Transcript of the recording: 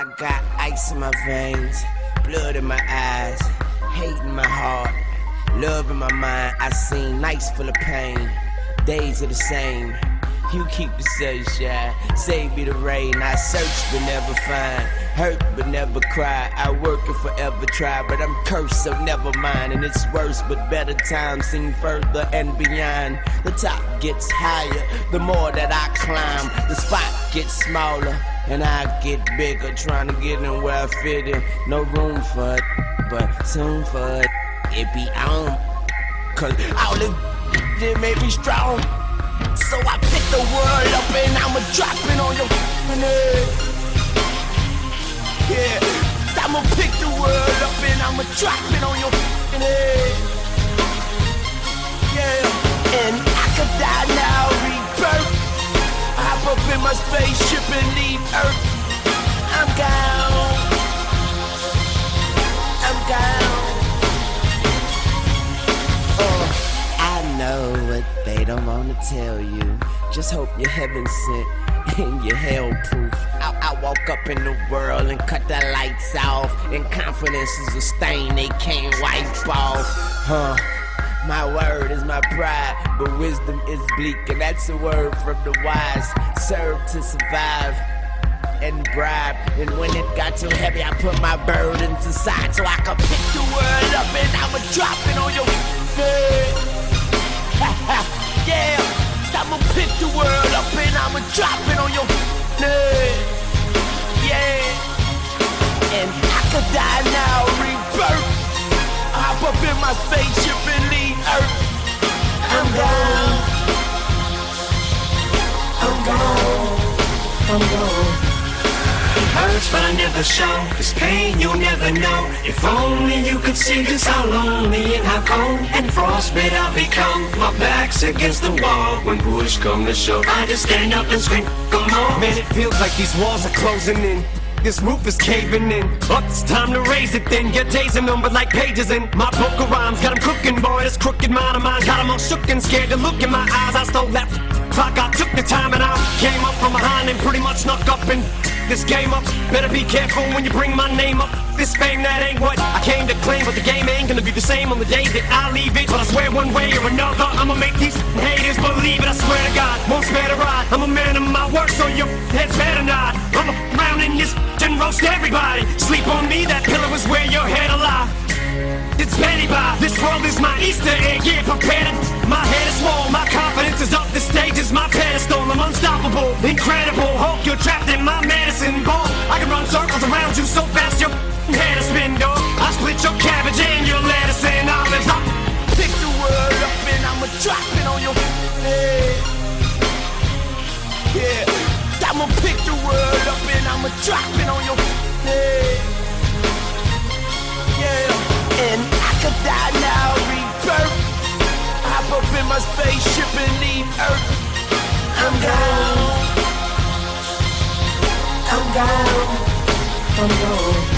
got ice in my veins, blood in my eyes, hate in my heart, love in my mind. I seen nights full of pain, days are the same. You keep the sunshine, save me the rain. I search but never find, hurt but never cry. I work and forever try, but I'm cursed, so never mind. And it's worse, but better times seem further and beyond. The top gets higher, the more that I climb. The spot gets smaller, and I get bigger. Trying to get in where I fit in. No room for it, but soon for it be on. Cause all this that made me strong. So I pick the world up and I'ma drop it on your head. Yeah, I'ma pick the world up and I'ma drop it on your head. Yeah, and I could die now, rebirth. Hop up in my spaceship and leave Earth. I'm gone. I'm gone. I know what they don't wanna tell you. Just hope you're heaven sent and you're hell proof. I walk up in the world and cut the lights off. And confidence is a stain they can't wipe off. My word is my pride, but wisdom is bleak, and that's a word from the wise. Serve to survive and bribe. And when it got too heavy, I put my burdens aside so I could pick the world up and I'ma drop it on your head. Yeah, I'ma pick the world up and I'ma drop it on your head. Yeah, and I could die now, rebirth. Hop up in my spaceship and leave Earth. I'm gone. I'm gone. I'm gone. Hurts but I never show, this pain you'll never know. If only you could see just how lonely and how cold and frostbite I've become. My back's against the wall when push come to shove. I just stand up and scream, come on. Man, it feels like these walls are closing in. This roof is caving in. Up, it's time to raise it then. Your days are numbered like pages in my book of rhymes. Got 'em cooking, boy, this crooked mind of mine. Got 'em all shook and scared to look in my eyes. I stole that clock, I took the time and I came up from behind and pretty much snuck up in this game up. Better be careful when you bring my name up. This fame, that ain't what I came to claim. But the game ain't gonna be the same on the day that I leave it. But I swear one way or another I'ma make these haters believe it. I swear to God, won't spare to ride. I'm a man of my word, so your heads better nod. I'm around in this and roast everybody. Sleep on me, that pillow is where your head alive. It's Betty by. This world is my Easter egg, yeah, prepared. My head is swole, my confidence is up. The stage is my pedestal. I'm unstoppable, incredible Hulk. You're trapped in my medicine ball. I can run circles around you so fast your head is spin, dog. I split your cabbage and your lettuce and olives. I pick the world up and I'ma drop it on your head. Yeah, I'ma pick the world up and I'ma drop it on your head. Yeah, and I could die now, rebirth. Hop up in my spaceship and leave Earth. I'm gone. I'm gone. I'm gone.